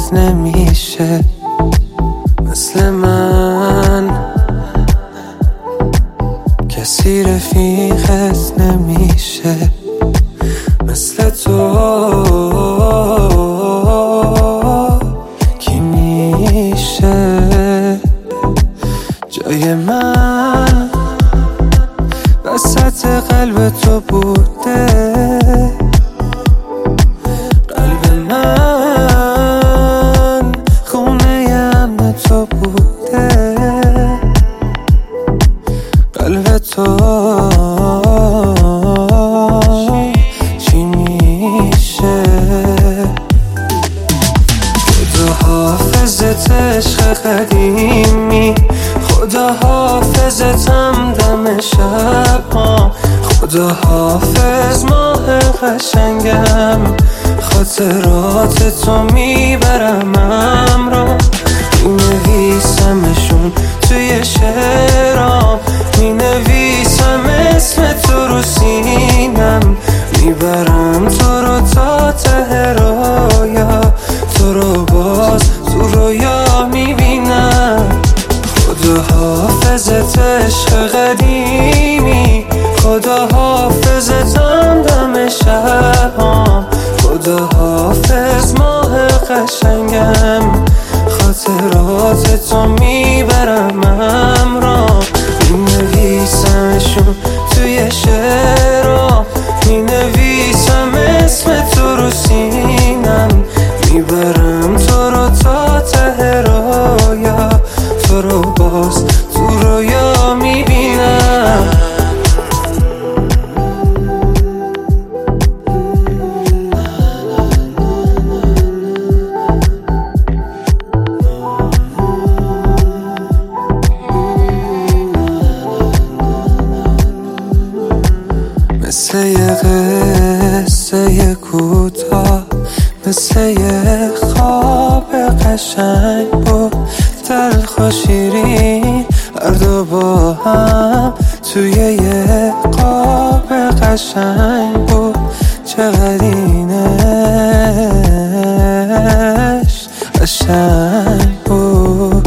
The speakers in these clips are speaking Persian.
رفیقت نمیشه مثل من، کسی رفیقت نمیشه مثل تو. کی میشه جای من وسط قلب تو بوده؟ قلب من خونه امن تو بوده. قلب تو چی میشه؟ خدا حافظت عشق قدیمی، خدا حافظتم دم شب ها، خدا حافظ ماه قشنگم، خاطرات تو میبرم همراه، مینویسمشون توی شعرام، مینویسم اسم تو رو سینم، میبرم تو رو تا ته رویا، تو رو باز تو رویا میبینم. خدا حافظت عشق قدیمی، خدا حافظتم دم شبام، خدا حافظ ماه قشنگم، خاطرات تو میبرم همراه، مینویسمشون توی شعرام، مینویسم اسم تو رو سینم، میبرم تو رو تا ته رویا، تو رو باز تو رویا میبینم. مثل یه قصه کوتاه، مثل یه خواب قشنگ بود، تلخ و شیرین هر دو با هم توی یه قاب قشنگ بود. چقدر اینش قشنگ بود.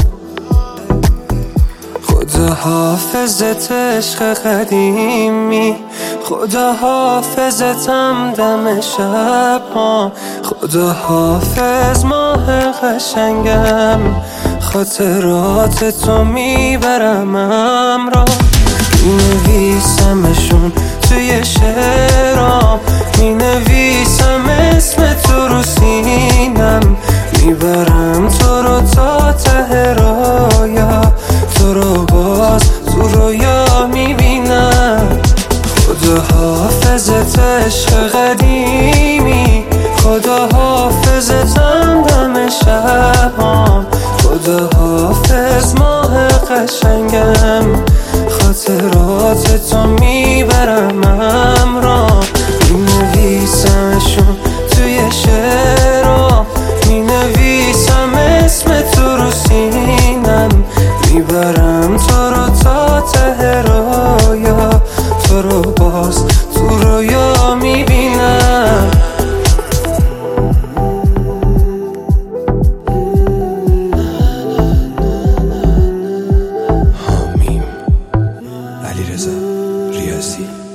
خدا حافظت عشق قدیمی، خدا حافظتم دم شب ها، خدا حافظ ماه قشنگم، خاطرات تو میبرم همراه، مینویسمشون توی شعرام، مینویسم اسم تو رو سینم، میبرم تو رو تا ته رویا، تو رو باز تو رویا میبینم. خدا حافظت عشق قدیمی، خدا حافظتم دم شبام، خدا حافظ ماه قشنگم، خاطرات تو میبرم همراه، مینویسمشون توی شعرام، مینویسم اسم تو رو سینم، میبرم تو رو تا ته رویا، تو رو باز تو رویا میبینم. حامیم علیرضا ریاضی.